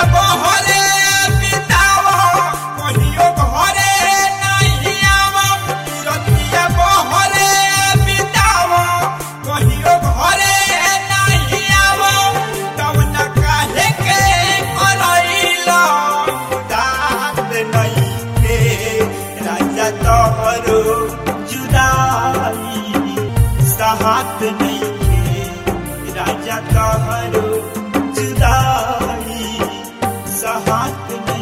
बहरे बिताव कहियो घरे नहीं आव रतिया बहरे बिताव कहियो घरे नहीं आव तब न काहे के करैला दात नहीं के राजा तोहरो जुदाई साहत नहीं के राजा तोहरो जुदाई साहत नहीं।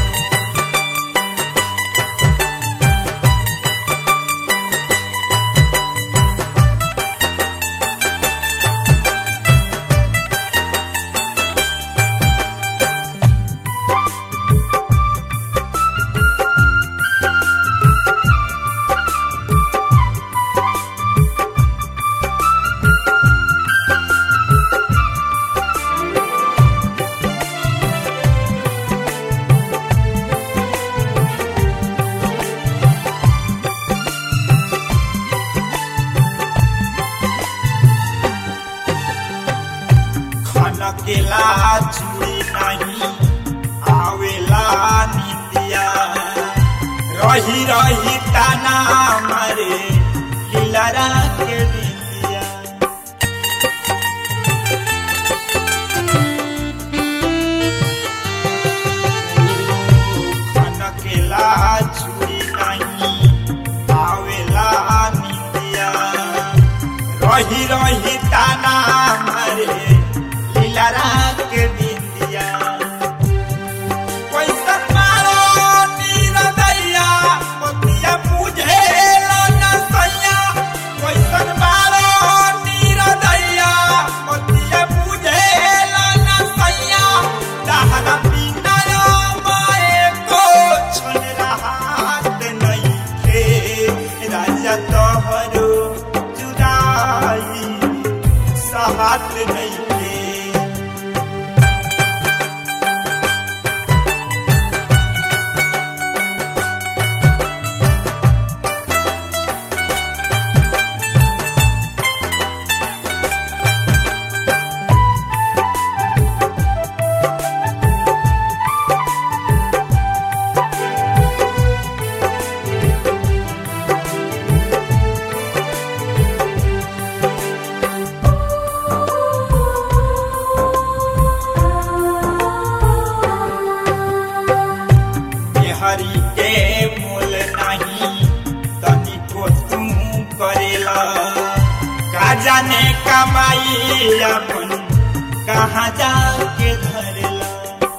खनकेला चूड़ी नहीं आवेला निंदिया रही रही ताना मारे लीलरा के बिंदिया खनकेला चूड़ी नहीं आवेला निंदिया रही रही ताना मारे लीलरा के बिंदिया कैसन मारो नीरदैया पतिया बुझे न सैया कैसन मारो नीरदैया पतिया बुझे न सैया दहना बिना माए को छन राहत नहीं थे राजा तोहरो जुदाई साहत नहीं हरी के मोल नहीं तनिको तू करेला का जाने कमाई अपन कहाँ जाके धरेला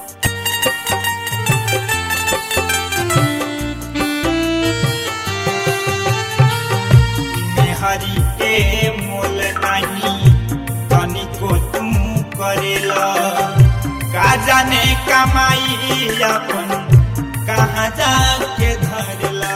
हरी के मोल नहीं तनिको तू करेला का जाने कमाई अपन कहाँ जाके धरला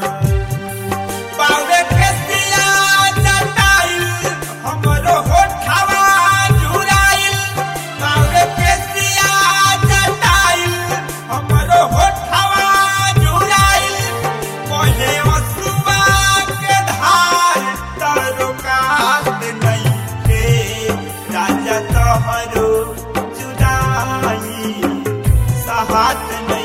पावे के सिया जटाइल हमरो होठवा झुराइल पावे के सिया जटाइल हमरो होठवा झुराइल पहिले असुआ के धार तारो कात नहीं के राजा तोहरो जुदाई साहत नहीं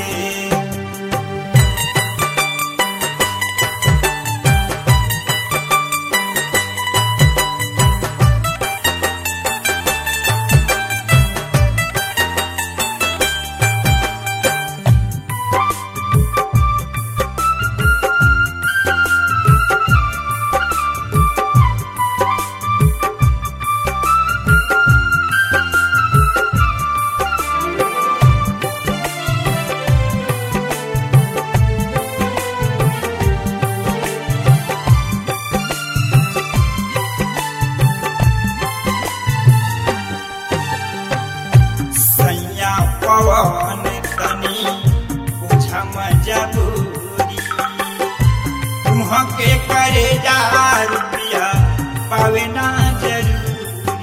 पवन तनी पूछा मजबूरी तुहके करे जा रुपया पावे ना जरूरी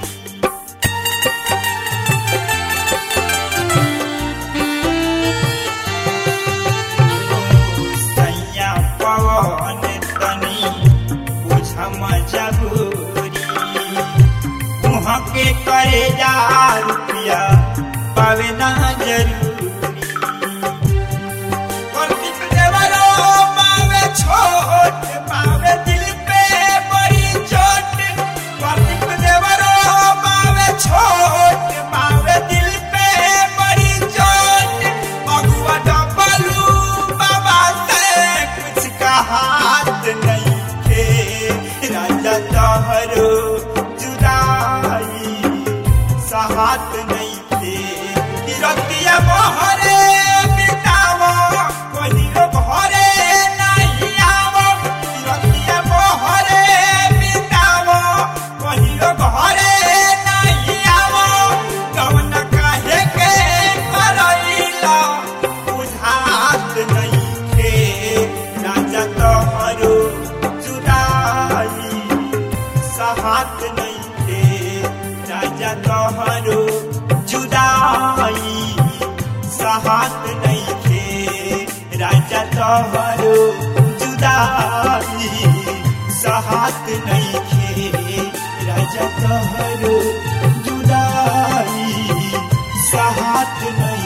सैया पवन तनी पूछा मजबूरी तुहके करे जा रुपया पावे ना जरूरी बहरे बितावो कहियो घरे नहीं आवो रतिया बहरे बितावो कहियो घरे नहीं आवो कवन काहे के करैला बुझात नइखे राजा तोहरो जुदाई सहात नइखे राजा तोहरो जुदाई सहात नइखे राजा तोहरो जुदाई सहात नइखे राजा तोहरो जुदाई सहात नहीं